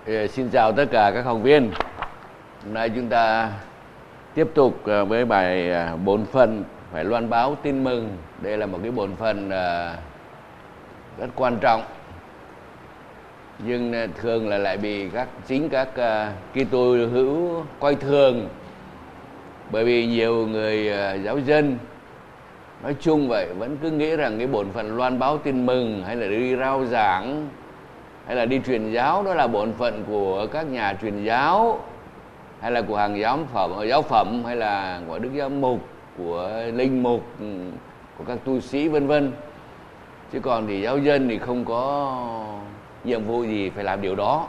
Xin chào tất cả các học viên. Hôm nay chúng ta tiếp tục với bài bổn phận phải loan báo tin mừng. Đây là một cái bổn phận rất quan trọng, nhưng thường là lại bị chính các Kitô hữu coi thường, bởi vì nhiều người giáo dân nói chung vậy vẫn cứ nghĩ rằng cái bổn phận loan báo tin mừng hay là đi rao giảng hay là đi truyền giáo đó là bổn phận của các nhà truyền giáo, hay là của hàng giáo phẩm, hay là của đức giám mục, của linh mục, của các tu sĩ vân vân. Chứ còn thì giáo dân thì không có nhiệm vụ gì phải làm điều đó.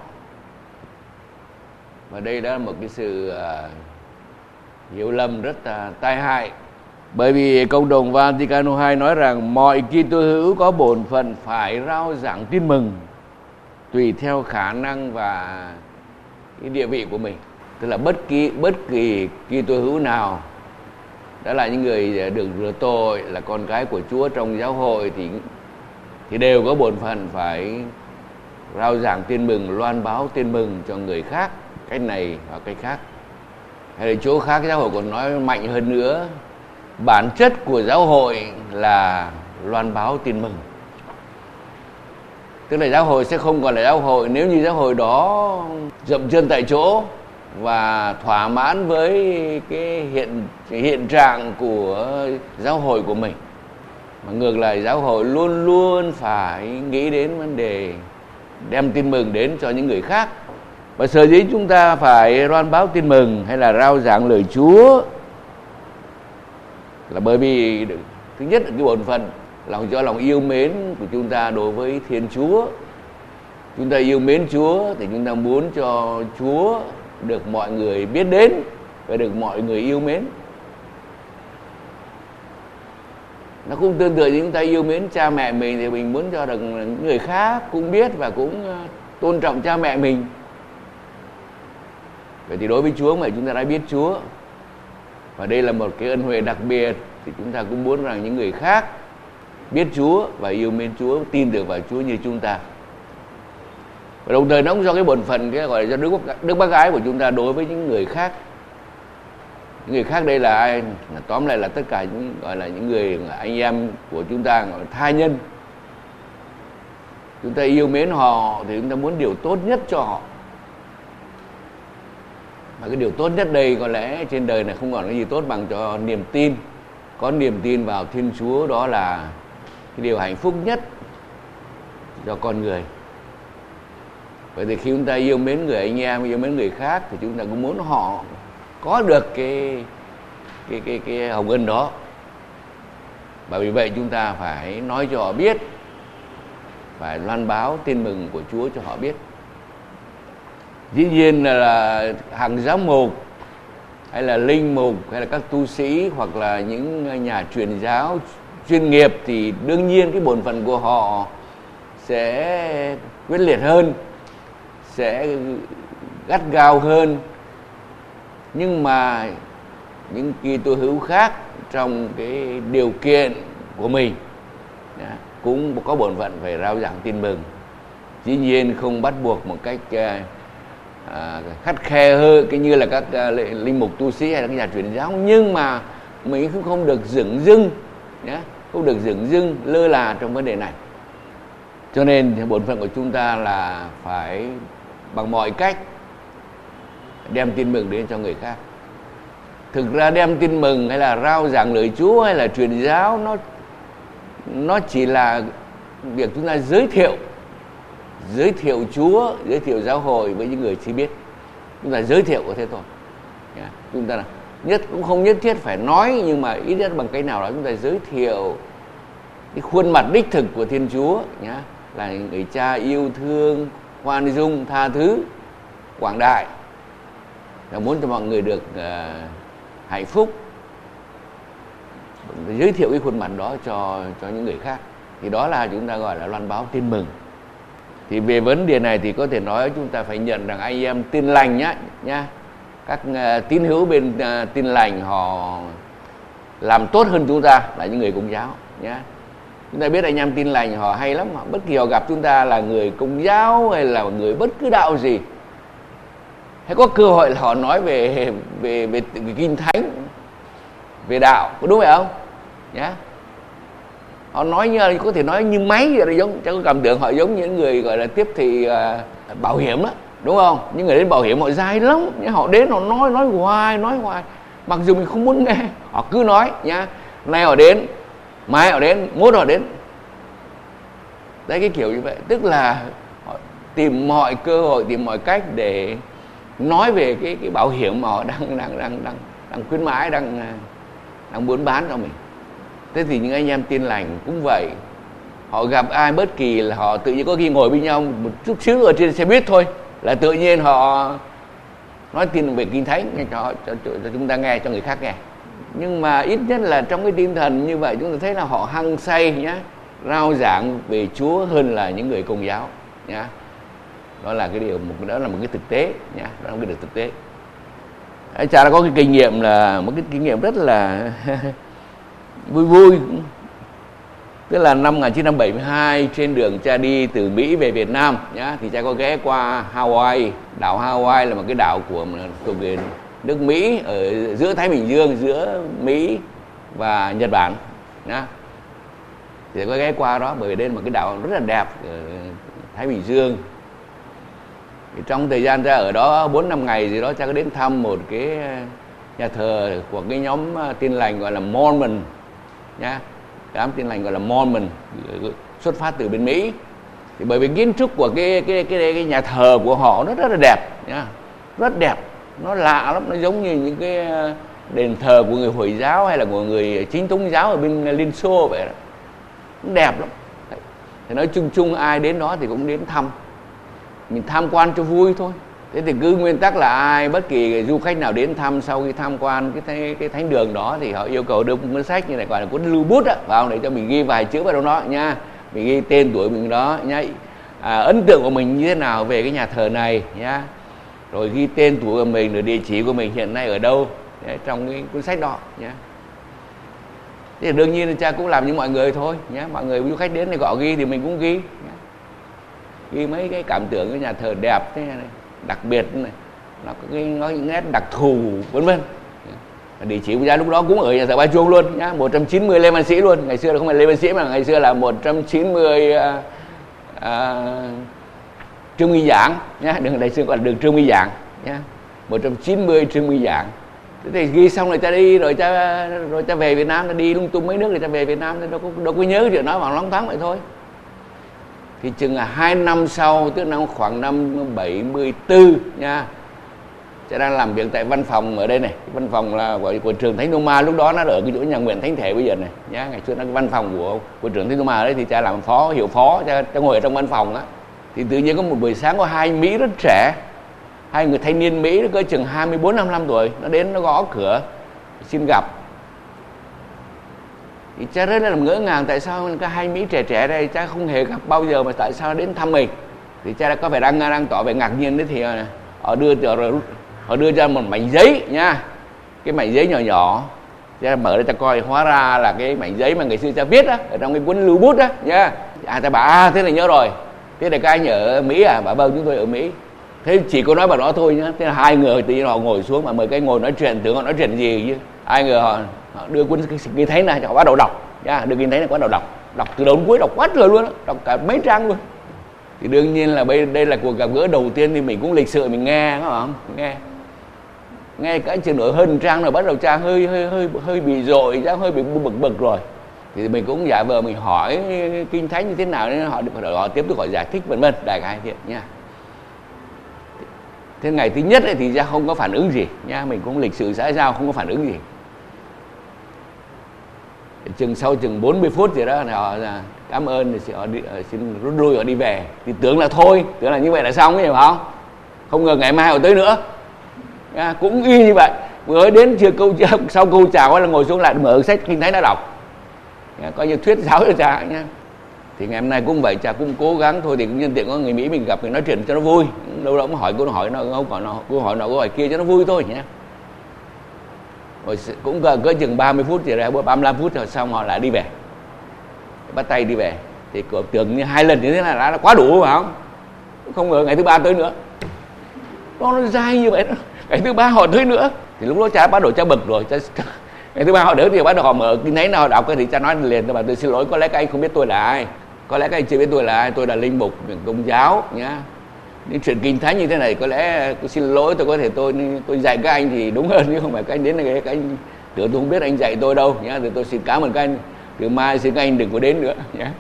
Và đây đó là một cái sự hiểu lầm rất tai hại. Bởi vì Cộng đồng Vaticano II nói rằng mọi Kitô hữu có bổn phận phải rao giảng tin mừng tùy theo khả năng và cái địa vị của mình. Tức là bất kỳ Kitô hữu nào đã là những người được rửa tội, là con cái của Chúa trong giáo hội thì đều có bổn phận phải rao giảng tin mừng, loan báo tin mừng cho người khác, cách này hoặc cách khác. Hay là chỗ khác giáo hội còn nói mạnh hơn nữa, bản chất của giáo hội là loan báo tin mừng. Tức là giáo hội sẽ không còn là giáo hội nếu như giáo hội đó dậm chân tại chỗ và thỏa mãn với cái hiện trạng của giáo hội của mình. Mà ngược lại, giáo hội luôn luôn phải nghĩ đến vấn đề đem tin mừng đến cho những người khác. Và sở dĩ chúng ta phải loan báo tin mừng hay là rao giảng lời Chúa là bởi vì thứ nhất là cái bổn phận do lòng yêu mến của chúng ta đối với Thiên Chúa. Chúng ta yêu mến Chúa thì chúng ta muốn cho Chúa được mọi người biết đến và được mọi người yêu mến. Nó cũng tương tự như chúng ta yêu mến cha mẹ mình thì mình muốn cho được người khác cũng biết và cũng tôn trọng cha mẹ mình. Vậy thì đối với Chúa mà chúng ta đã biết Chúa, và đây là một cái ân huệ đặc biệt, thì chúng ta cũng muốn rằng những người khác biết Chúa và yêu mến Chúa, tin được vào Chúa như chúng ta. Và đồng thời nó cũng do cái bổn phận, cái gọi là do đức bác ái của chúng ta đối với những người khác. Những người khác đây là ai? Tóm lại là tất cả những gọi là những người anh em của chúng ta, gọi là tha nhân. Chúng ta yêu mến họ thì chúng ta muốn điều tốt nhất cho họ. Mà cái điều tốt nhất đây có lẽ trên đời này không còn cái gì tốt bằng cho niềm tin. Có niềm tin vào Thiên Chúa, đó là cái điều hạnh phúc nhất cho con người. Vậy thì khi chúng ta yêu mến người anh em, yêu mến người khác thì chúng ta cũng muốn họ có được cái hồng ân đó. Và vì vậy chúng ta phải nói cho họ biết, phải loan báo tin mừng của Chúa cho họ biết. Dĩ nhiên là hàng giám mục hay là linh mục hay là các tu sĩ hoặc là những nhà truyền giáo chuyên nghiệp thì đương nhiên cái bổn phận của họ sẽ quyết liệt hơn, sẽ gắt gao hơn. Nhưng mà những Kitô hữu khác trong cái điều kiện của mình cũng có bổn phận phải rao giảng tin mừng. Dĩ nhiên không bắt buộc một cách khắt khe hơn cái như là các linh mục tu sĩ hay là các nhà truyền giáo, nhưng mà mình cũng không được dửng dưng không được dửng dưng lơ là trong vấn đề này. Cho nên bổn phận của chúng ta là phải bằng mọi cách đem tin mừng đến cho người khác. Thực ra đem tin mừng hay là rao giảng lời Chúa hay là truyền giáo nó chỉ là việc chúng ta giới thiệu Chúa, giới thiệu giáo hội với những người chưa biết. Chúng ta giới thiệu có thế thôi. Chúng ta cũng không nhất thiết phải nói, nhưng mà ít nhất bằng cách nào đó chúng ta giới thiệu cái khuôn mặt đích thực của Thiên Chúa là người cha yêu thương, khoan dung, tha thứ, quảng đại, là muốn cho mọi người được hạnh phúc. Giới thiệu cái khuôn mặt đó cho những người khác, thì đó là chúng ta gọi là loan báo tin mừng. Thì về vấn đề này thì có thể nói chúng ta phải nhận rằng anh em Tin Lành nhá, các tín hữu bên Tin Lành họ làm tốt hơn chúng ta là những người Công giáo nhá. Chúng ta biết anh em Tin Lành họ hay lắm, bất kỳ họ gặp chúng ta là người Công giáo hay là người bất cứ đạo gì, hay có cơ hội là họ nói về kinh thánh, về đạo, có đúng phải không? Nhá. Họ nói như có thể nói như máy vậy, giống chắc có cảm tưởng họ giống những người gọi là tiếp thị bảo hiểm đó, đúng không? Những người đến bảo hiểm họ dai lắm, họ đến họ nói hoài, mặc dù mình không muốn nghe, họ cứ nói nhá. Nay họ đến, mai họ đến, mốt họ đến. Đấy, cái kiểu như vậy, tức là họ tìm mọi cơ hội, tìm mọi cách để nói về cái bảo hiểm mà họ đang khuyến mãi, đang muốn bán cho mình. Thế thì những anh em Tin Lành cũng vậy, họ gặp ai bất kỳ là họ tự nhiên có khi ngồi với nhau một chút xíu ở trên xe buýt thôi là tự nhiên họ nói tin về kinh thánh cho chúng ta nghe, cho người khác nghe. Nhưng mà ít nhất là trong cái tinh thần như vậy chúng ta thấy là họ hăng say nhá, rao giảng về Chúa hơn là những người Công giáo nhá. Đó là cái điều, đó là một cái thực tế nhá, đó là một cái điều thực tế. Cha đã có cái kinh nghiệm, là một cái kinh nghiệm rất là vui. Tức là năm 1972 trên đường cha đi từ Mỹ về Việt Nam nhá, thì cha có ghé qua Hawaii. Đảo Hawaii là một cái đảo thuộc về nước Mỹ ở giữa Thái Bình Dương, giữa Mỹ và Nhật Bản nhá. Thì có ghé qua đó bởi vì đây là một cái đảo rất là đẹp ở Thái Bình Dương. Thì trong thời gian cha ở đó 4-5 ngày gì đó, cha có đến thăm một cái nhà thờ của cái nhóm Tin Lành gọi là Mormon nhá. Đám Tin Lành gọi là Mormon, xuất phát từ bên Mỹ. Thì bởi vì kiến trúc của cái nhà thờ của họ nó rất là đẹp nhá, rất đẹp, nó lạ lắm, nó giống như những cái đền thờ của người Hồi giáo hay là của người Chính thống giáo ở bên Liên Xô vậy đó. Nó đẹp lắm. Thì nói chung ai đến đó thì cũng đến thăm, mình tham quan cho vui thôi. Thế thì cứ nguyên tắc là ai, bất kỳ du khách nào đến thăm, sau khi tham quan cái thánh đường đó thì họ yêu cầu đưa một cuốn sách như này, gọi là cuốn lưu bút á, vào để cho mình ghi vài chữ vào trong đó nha, mình ghi tên tuổi mình đó nhá, ấn tượng của mình như thế nào về cái nhà thờ này nhá, rồi ghi tên tuổi của mình, rồi địa chỉ của mình hiện nay ở đâu trong cái cuốn sách đó nhá. Thế thì đương nhiên cha cũng làm như mọi người thôi nhá, mọi người du khách đến thì họ ghi thì mình cũng ghi nhá. Ghi mấy cái cảm tưởng cái nhà thờ đẹp thế này, đặc biệt này, nó có những nét đặc thù vân vân. Địa chỉ của cha lúc đó cũng ở nhà thờ Ba Chuông luôn nhá, 190 Lê Văn Sĩ luôn. Ngày xưa là không phải Lê Văn Sĩ mà ngày xưa là 190 Trương Nghi Giảng nhá, đường ngày xưa gọi là đường Trương Nghi Giảng nhá, 190 Trương Nghi Giảng. Thế thì ghi xong rồi cha đi, rồi cha về Việt Nam, cha đi lung tung mấy nước rồi cha về Việt Nam, đâu có nhớ cái chuyện nói bằng loáng thoáng vậy thôi. Thì chừng là 2 năm sau, tức là khoảng năm 74 nha, cha đang làm việc tại văn phòng ở đây này, văn phòng là của trường Thánh Đô Ma, lúc đó nó ở cái chỗ nhà nguyện Thánh Thể bây giờ này nhá. Ngày xưa nó cái văn phòng của trường Thánh Đô Ma đấy, thì cha làm hiệu phó, cha ngồi ở trong văn phòng á. Thì tự nhiên có một buổi sáng có hai Mỹ rất trẻ, hai người thanh niên Mỹ, nó cỡ chừng 24-25 tuổi, nó đến nó gõ cửa xin gặp. Thì cha rất là ngỡ ngàng, tại sao cái hai Mỹ trẻ đây cha không hề gặp bao giờ mà tại sao đến thăm mình. Thì cha đã có vẻ đang tỏ vẻ ngạc nhiên đấy. Thì họ đưa cho một mảnh giấy nha, cái mảnh giấy nhỏ, cha mở ra cha coi, hóa ra là cái mảnh giấy mà ngày xưa cha viết á, ở trong cái cuốn lưu bút á nha. Ta bảo thế này nhớ rồi, thế là các anh ở Mỹ à? Bảo vâng, chúng tôi ở Mỹ. Thế chỉ có nói bằng đó thôi nhá. Thế là hai người tự nhiên họ ngồi xuống mà mời cái ngồi nói chuyện, tưởng họ nói chuyện gì chứ. Hai người họ đưa cuốn kinh thánh này, họ bắt đầu đọc nha, đưa kinh thánh này bắt đầu đọc từ đầu đến cuối, đọc quá trời luôn đó, đọc cả mấy trang luôn. Thì đương nhiên là đây là cuộc gặp gỡ đầu tiên thì mình cũng lịch sự mình nghe, phải không? Nghe cái chừng nửa hơn trang rồi bắt đầu cha hơi bị dội, cha hơi bị bực rồi. Thì mình cũng giả vờ mình hỏi kinh thánh như thế nào, nên họ tiếp tục hỏi giải thích vân vân, đại khái thế nha. Thế ngày thứ nhất ấy thì cha không có phản ứng gì nha, mình cũng lịch sự xã giao, không có phản ứng gì. Sau chừng 40 phút gì đó họ cảm ơn, thì họ xin rút lui, họ đi về. Thì tưởng là như vậy là xong ấy, hiểu không? Không ngờ ngày mai họ tới nữa nha, cũng y như vậy. Vừa đến sau câu chào là ngồi xuống lại mở sách kinh thánh đã đọc nha, coi như thuyết giáo cho cha nha. Thì ngày hôm nay cũng vậy, cha cũng cố gắng thôi, thì cũng nhân tiện có người Mỹ mình gặp mình nói chuyện cho nó vui, đâu đó cũng hỏi câu hỏi nó không còn câu hỏi nào câu hỏi kia cho nó vui thôi nhé. Rồi cũng cỡ chừng 30 phút thì ra, 35 phút rồi xong họ lại đi về, bắt tay đi về. Thì tưởng như 2 lần như thế này đã quá đủ, phải không? Không ngờ ngày thứ 3 tới nữa. nó dai như vậy đó. Ngày thứ ba họ tới nữa thì lúc đó cha bắt đầu cha bực rồi. Ngày thứ ba họ đến thì bắt đầu họ mở cái nấy nào đọc cái thì cha nói liền cho bà: tôi xin lỗi, có lẽ các anh không biết tôi là ai, có lẽ các anh chưa biết tôi là ai, tôi là linh mục Công giáo nhá. Những chuyện kinh thánh như thế này có lẽ tôi xin lỗi, tôi có thể tôi dạy các anh thì đúng hơn, chứ không phải các anh đến này các anh tưởng tôi không biết anh dạy tôi đâu nhá. Thì tôi xin cảm ơn các anh, từ mai xin các anh đừng có đến nữa nhá.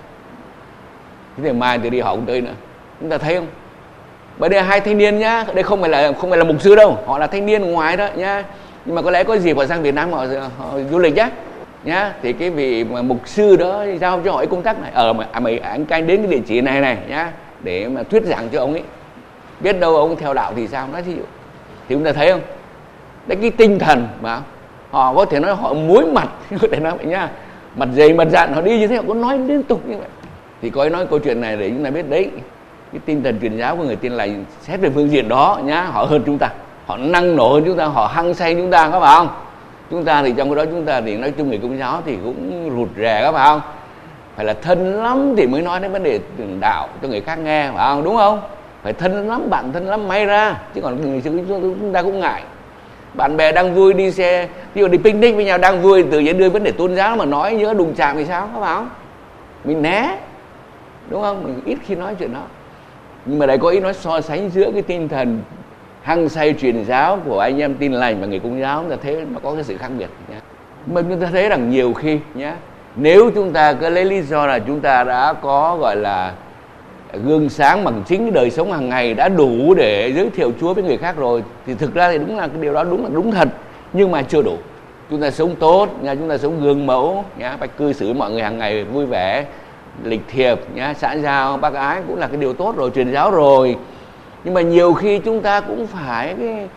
Thế thì mai thì đi họ cũng tới nữa. Chúng ta thấy không? Bởi đây là hai thanh niên nhá, đây không phải là mục sư đâu, họ là thanh niên ngoài đó nhá. Nhưng mà có lẽ có dịp họ sang Việt Nam họ du lịch nhá, thì cái vị mà mục sư đó giao cho họ cái công tác này, anh canh đến cái địa chỉ này nhá, để mà thuyết giảng cho ông ấy, biết đâu ông theo đạo thì sao, nói thí dụ. Thì chúng ta thấy không, đấy cái tinh thần mà họ có thể nói họ muối mặt, có thể nói vậy nhá, mặt dày mặt dạn, họ đi như thế họ có nói liên tục như vậy. Thì có nói câu chuyện này để chúng ta biết đấy, cái tinh thần truyền giáo của người Tin Lành xét về phương diện đó nhá, họ hơn chúng ta, họ năng nổ hơn chúng ta, họ hăng say chúng ta, có phải không? Chúng ta thì trong cái đó chúng ta thì nói chung người Công giáo thì cũng rụt rè, có phải không? Phải là thân lắm thì mới nói đến vấn đề đạo cho người khác nghe, phải không? Đúng không? Phải thân lắm, bạn thân lắm may ra, chứ còn người chúng ta cũng ngại. Bạn bè đang vui đi xe, ví dụ đi picnic với nhau đang vui, tự nhiên đưa vấn đề tôn giáo mà nói nhớ đụng chạm thì sao, có phải không? Mình né, đúng không? Mình ít khi nói chuyện đó. Nhưng mà đây có ý nói so sánh giữa cái tinh thần hăng say truyền giáo của anh em Tin Lành và người Công giáo, chúng ta thấy nó có cái sự khác biệt nhé. Mà chúng ta thấy rằng nhiều khi nhé, nếu chúng ta cứ lấy lý do là chúng ta đã có gọi là gương sáng bằng chính đời sống hàng ngày đã đủ để giới thiệu Chúa với người khác rồi, thì thực ra thì đúng là cái điều đó đúng thật, nhưng mà chưa đủ. Chúng ta sống tốt nha, chúng ta sống gương mẫu nhá, phải cư xử mọi người hàng ngày vui vẻ, lịch thiệp nhá, xã giao bác ái cũng là cái điều tốt rồi, truyền giáo rồi. Nhưng mà nhiều khi chúng ta cũng phải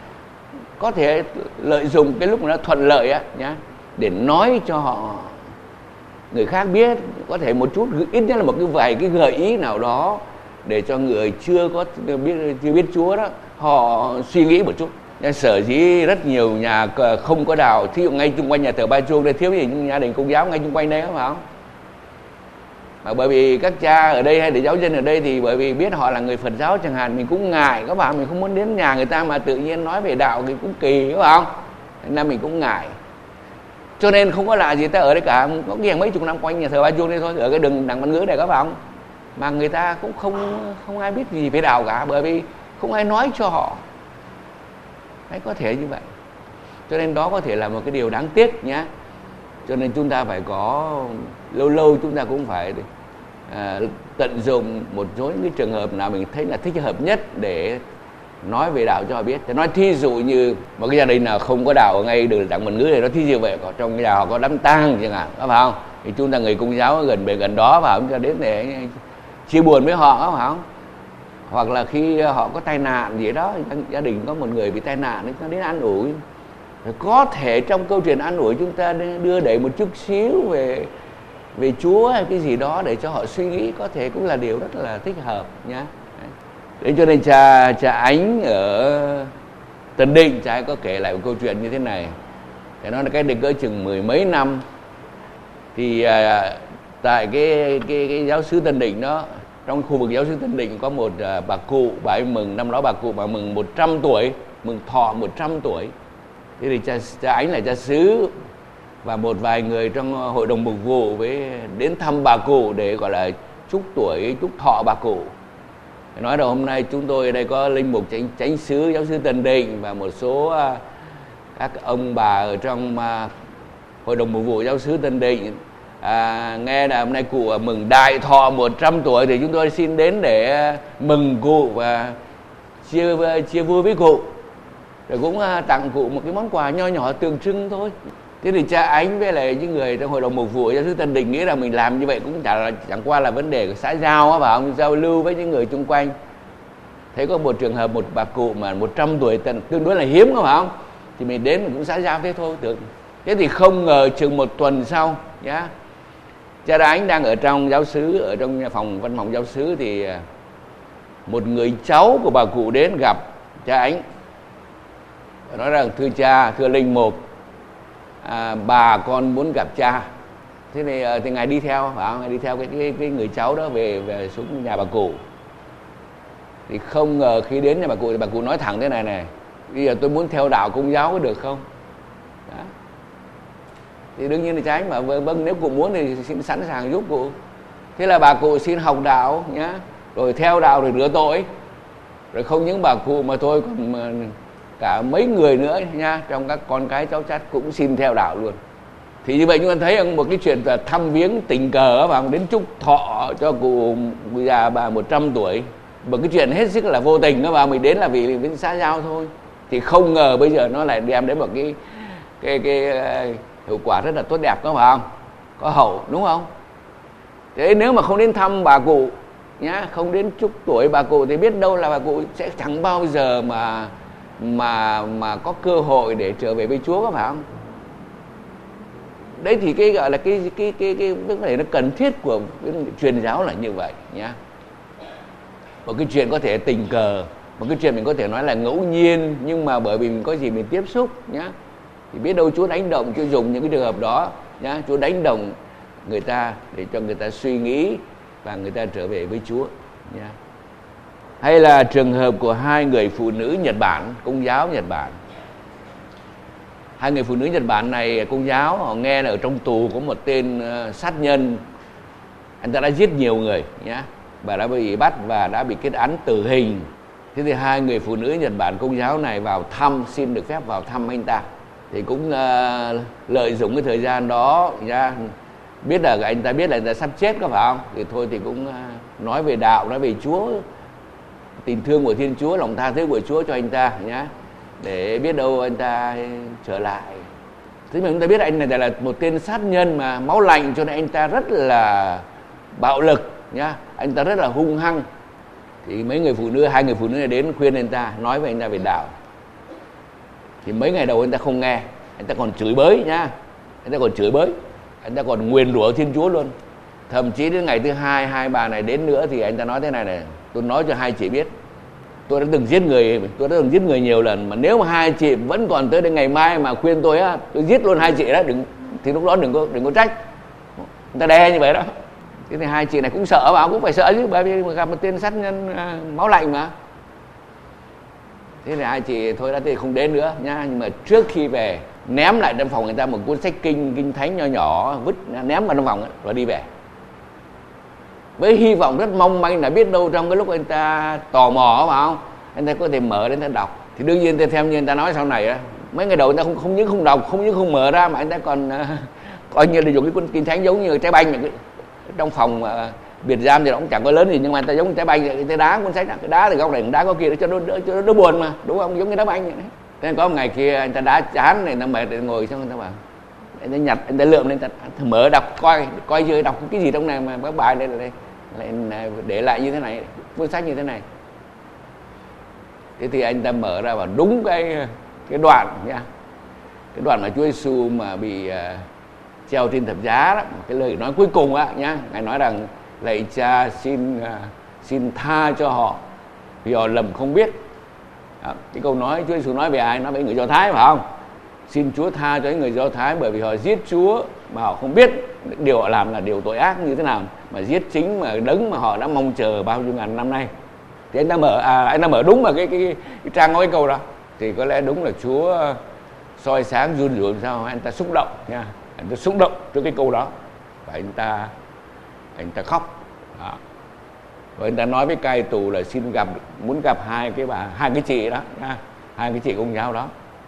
có thể lợi dụng cái lúc mà nó thuận lợi á nhá, để nói cho họ người khác biết, có thể một chút, ít nhất là một cái vài cái gợi ý nào đó để cho người chưa biết Chúa đó họ suy nghĩ một chút. Sở dĩ rất nhiều nhà không có đạo, thí dụ ngay chung quanh nhà thờ Ba Chuông đây, thiếu gì những gia đình Công giáo ngay chung quanh đây, phải không? Mà bởi vì các cha ở đây hay để giáo dân ở đây thì bởi vì biết họ là người Phật giáo chẳng hạn, mình cũng ngại, các bạn, mình không muốn đến nhà người ta mà tự nhiên nói về đạo thì cũng kỳ, phải không? Nên mình cũng ngại. Cho nên không có lạ gì ta ở đây cả, có nghe mấy chục năm quanh nhà thờ Ba Chuông đây thôi, ở cái đường Đặng Văn Ngữ này, các bạn, mà người ta cũng không ai biết gì về đạo cả, bởi vì không ai nói cho họ. Đấy, có thể như vậy. Cho nên đó có thể là một cái điều đáng tiếc nhá. Cho nên chúng ta phải có, lâu chúng ta cũng phải tận dụng một số những cái trường hợp nào mình thấy là thích hợp nhất để nói về đạo cho họ biết. Thì nói thí dụ như một cái gia đình nào không có đạo ở ngay đường Đặng Văn Ngữ này, nó thí dụ vậy, có trong nhà họ có đám tang chẳng hạn, có phải không? Thì chúng ta người Công giáo gần đó và chúng ta đến để chia buồn với họ, có phải không? Hoặc là khi họ có tai nạn gì đó, gia đình có một người bị tai nạn, chúng ta đến an ủi. Rồi có thể trong câu chuyện an ủi chúng ta đưa đẩy một chút xíu về Chúa hay cái gì đó để cho họ suy nghĩ, có thể cũng là điều rất là thích hợp nhá. Đấy, cho nên cha Ánh ở Tân Định, cha ấy có kể lại một câu chuyện như thế này. Để nói là cách đây cỡ chừng 10 mấy năm thì tại cái giáo xứ Tân Định đó, trong khu vực giáo xứ Tân Định có một bà cụ, bà ấy mừng, năm đó bà cụ bà mừng 100 tuổi, mừng thọ 100 tuổi. Thế thì cha Ánh là cha xứ và một vài người trong hội đồng mục vụ đến thăm bà cụ để gọi là chúc tuổi, chúc thọ bà cụ. Nói là hôm nay chúng tôi ở đây có linh mục chánh xứ giáo xứ Tân Định và một số các ông bà ở trong hội đồng mục vụ giáo xứ Tân Định nghe là hôm nay cụ mừng đại thọ 100 tuổi, thì chúng tôi xin đến để mừng cụ và chia vui với cụ, rồi cũng tặng cụ một cái món quà nho nhỏ tượng trưng thôi. Thế thì cha Ánh với lại những người trong hội đồng mục vụ giáo xứ Tân Định nghĩ là mình làm như vậy cũng chẳng qua là vấn đề của xã giao á, phải không? Giao lưu với những người chung quanh. Thấy có một trường hợp một bà cụ mà 100 tuổi tương đối là hiếm, phải không? Thì mình đến mình cũng xã giao thế thôi, tưởng. Thế thì không ngờ chừng một tuần sau nhá, cha Ánh đang ở trong giáo xứ, ở trong văn phòng giáo xứ, thì một người cháu của bà cụ đến gặp cha Ánh, nói rằng thưa cha, thưa linh mục, bà con muốn gặp cha. Thế thì ngài đi theo, phải không? Ngài đi theo cái người cháu đó về xuống nhà bà cụ. Thì không ngờ khi đến nhà bà cụ nói thẳng thế này này: bây giờ tôi muốn theo đạo Công giáo có được không? Đó. Thì đương nhiên là trái mà, vâng, nếu cụ muốn thì xin sẵn sàng giúp cụ. Thế là bà cụ xin học đạo nhá, rồi theo đạo rồi rửa tội. Rồi không những bà cụ mà thôi, còn cả mấy người nữa nha, trong các con cái cháu chắt cũng xin theo đạo luôn. Thì như vậy chúng ta thấy một cái chuyện là thăm viếng tình cờ và đến chúc thọ cho cụ già bà 100 tuổi. Một cái chuyện hết sức là vô tình đó, và mình đến là vì xã giao thôi. Thì không ngờ bây giờ nó lại đem đến một cái hiệu quả rất là tốt đẹp, có phải không? Có hậu, đúng không? Thế nếu mà không đến thăm bà cụ nhá, không đến chúc tuổi bà cụ thì biết đâu là bà cụ sẽ chẳng bao giờ mà có cơ hội để trở về với Chúa, có phải không? Đấy thì cái gọi là cái vấn đề nó cần thiết của truyền giáo là như vậy nhá. Một cái chuyện có thể tình cờ, một cái chuyện mình có thể nói là ngẫu nhiên, nhưng mà bởi vì mình có gì mình tiếp xúc nhá, thì biết đâu Chúa đánh động, Chúa dùng những cái trường hợp đó nhá, Chúa đánh động người ta để cho người ta suy nghĩ và người ta trở về với Chúa nhá. Hay là trường hợp của hai người phụ nữ Nhật Bản, Công giáo Nhật Bản. Hai người phụ nữ Nhật Bản này, Công giáo, họ nghe là ở trong tù có một tên sát nhân, anh ta đã giết nhiều người nhá, và đã bị bắt và đã bị kết án tử hình. Thế thì hai người phụ nữ Nhật Bản Công giáo này vào thăm, xin được phép vào thăm anh ta. Thì cũng lợi dụng cái thời gian đó nhá, biết là anh ta sắp chết, có phải không? Thì thôi thì cũng nói về đạo, nói về Chúa, tình thương của Thiên Chúa, lòng tha thứ của Chúa cho anh ta nhá, để biết đâu anh ta trở lại. Thế mà chúng ta biết anh này là một tên sát nhân mà máu lạnh, cho nên anh ta rất là bạo lực nhá, anh ta rất là hung hăng. Thì hai người phụ nữ này đến khuyên anh ta, nói với anh ta về đạo. Thì mấy ngày đầu anh ta không nghe, anh ta còn chửi bới nhá, anh ta còn nguyền rủa Thiên Chúa luôn. Thậm chí đến ngày thứ hai bà này đến nữa thì anh ta nói thế này này: tôi nói cho hai chị biết, tôi đã từng giết người nhiều lần, mà nếu mà hai chị vẫn còn tới đến ngày mai mà khuyên tôi á, tôi giết luôn hai chị đó, thì lúc đó đừng có trách. Người ta đe như vậy đó. Thế thì hai chị này cũng sợ, mà cũng phải sợ chứ, bởi vì gặp một tên sát nhân máu lạnh mà. Thế thì hai chị thôi đã thì không đến nữa nha. Nhưng mà trước khi về, ném lại trong phòng người ta một cuốn sách kinh thánh nhỏ nhỏ, ném vào trong phòng và đi về, với hy vọng rất mong manh là biết đâu trong cái lúc anh ta tò mò, phải không, anh ta có thể mở đến anh ta đọc. Thì đương nhiên theo như anh ta nói sau này á, mấy ngày đầu anh ta không những không đọc, không những không mở ra, mà anh ta còn coi như là dùng cái cuốn kinh thánh giống như trái banh. Trong phòng biệt giam thì nó cũng chẳng có lớn gì, nhưng mà anh ta giống trái banh, cái đá cuốn sách, cái đá thì góc này, đá có kia, cho nó đỡ buồn mà, đúng không, giống như đá banh vậy đấy. Thế nên có một ngày kia anh ta đá chán này, nó mệt thì ngồi xong, anh ta bảo, anh ta nhặt, anh ta lượm lên, anh ta mở đọc, coi chơi đọc cái gì trong này mà các bài đây lại để lại như thế này, cuốn sách như thế này. Thế thì anh ta mở ra vào đúng cái đoạn nha, cái đoạn mà Chúa Giêsu mà bị treo trên thập giá đó, cái lời nói cuối cùng á nhá, ngài nói rằng: lạy Cha, xin tha cho họ vì họ lầm không biết. Đó, cái câu nói Chúa Giêsu nói về ai? Nói về người Do Thái, phải không? Xin Chúa tha cho những người Do Thái bởi vì họ giết Chúa mà họ không biết điều họ làm là điều tội ác như thế nào, mà giết chính mà đấng mà họ đã mong chờ bao nhiêu ngàn năm nay. Thì anh ta mở đúng mà cái trang có cái câu đó, thì có lẽ đúng là Chúa soi sáng run rủi sao anh ta xúc động nha, anh ta xúc động trước cái câu đó và anh ta khóc. Đó. Và anh ta nói với cai tù là muốn gặp hai cái chị đó nha, hai cái chị Công giáo đó.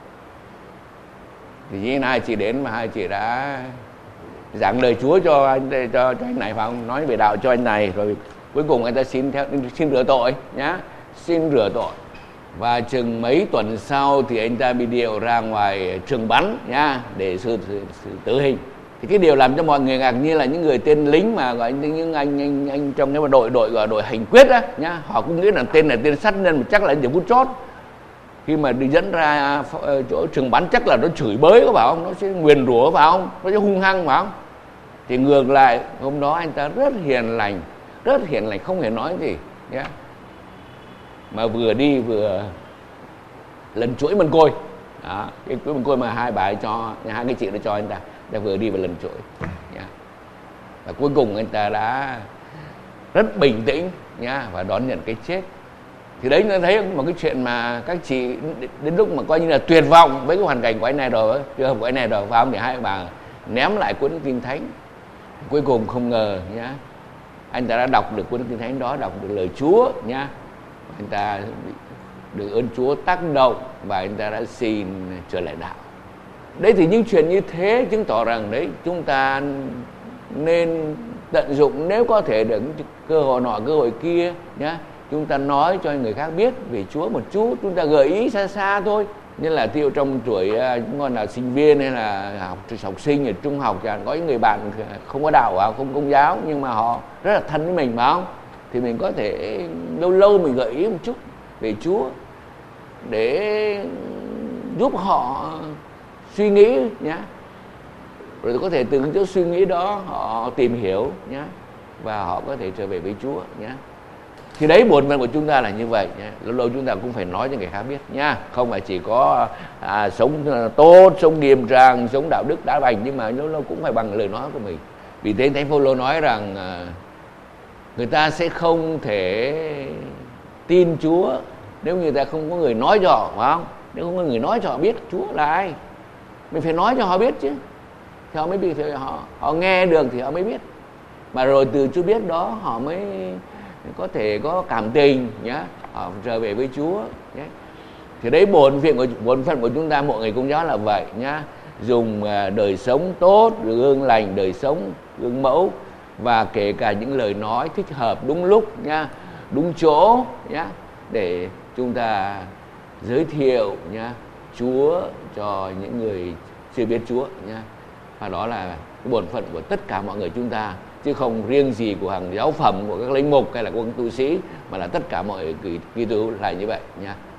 Thì chỉ hai chị đến mà hai chị đã giảng lời Chúa cho anh này, phải không? Nói về đạo cho anh này, rồi cuối cùng anh ta xin rửa tội nhá, xin rửa tội. Và chừng mấy tuần sau thì anh ta bị điều ra ngoài trường bắn nhá, để xử tử hình. Thì cái điều làm cho mọi người ngạc nhiên là những người tên lính mà gọi những anh trong cái đội hành quyết á nhá, họ cũng nghĩ là tên sát nhân, mà chắc là điểm phút chót. Khi mà đi dẫn ra chỗ trường bắn chắc là nó chửi bới, có phải không? Nó sẽ nguyền rủa, phải không? Nó sẽ hung hăng, phải không? Thì ngược lại hôm đó anh ta rất hiền lành, không hề nói gì nhé. Mà vừa đi vừa lần chuỗi mân côi. Đó, cái chuỗi mân côi mà hai cái chị đã cho anh ta vừa đi vừa lần chuỗi. Và cuối cùng anh ta đã rất bình tĩnh nhá, và đón nhận cái chết. Thì đấy nó thấy một cái chuyện mà các chị đến lúc mà coi như là tuyệt vọng với cái hoàn cảnh của anh này rồi, trường hợp của anh này rồi, phải không, để hai bà ném lại cuốn Kinh Thánh. Cuối cùng không ngờ nhá, anh ta đã đọc được cuốn Kinh Thánh đó, đọc được lời Chúa nhá, anh ta được ơn Chúa tác động và anh ta đã xin trở lại đạo. Đấy thì những chuyện như thế chứng tỏ rằng đấy chúng ta nên tận dụng nếu có thể được cơ hội nọ cơ hội kia nhá. Chúng ta nói cho người khác biết về Chúa một chút, chúng ta gợi ý xa xa thôi. Như là tiêu trong tuổi chúng con là sinh viên hay là học sinh ở trung học, có những người bạn không có đạo, không công giáo, nhưng mà họ rất là thân với mình, phải không? Thì mình có thể lâu lâu mình gợi ý một chút về Chúa để giúp họ suy nghĩ nhá, rồi có thể từ cái chỗ suy nghĩ đó họ tìm hiểu nhá, và họ có thể trở về với Chúa nhá. Thì đấy bổn phận của chúng ta là như vậy nhá. Lâu lâu chúng ta cũng phải nói cho người khác biết nhá, không phải chỉ có sống tốt, sống nghiêm trang, sống đạo đức đã lành, nhưng mà lâu lâu cũng phải bằng lời nói của mình. Vì thế Thánh Phaolô nói rằng người ta sẽ không thể tin Chúa nếu người ta không có người nói cho họ, phải không? Nếu không có người nói cho họ biết Chúa là ai, mình phải nói cho họ biết chứ, thì họ mới biết, họ nghe được thì họ mới biết, mà rồi từ Chúa biết đó họ mới có thể có cảm tình nhá, họ trở về với Chúa nhé. Thì đấy bổn phận của chúng ta mọi người Công giáo là vậy nhá, dùng đời sống tốt, gương lành, đời sống gương mẫu, và kể cả những lời nói thích hợp, đúng lúc nhá, đúng chỗ nhá, để chúng ta giới thiệu nhá Chúa cho những người chưa biết Chúa nhá. Và đó là cái bổn phận của tất cả mọi người chúng ta, chứ không riêng gì của hàng giáo phẩm, của các linh mục hay là của các tu sĩ, mà là tất cả mọi Kitô hữu là như vậy nha.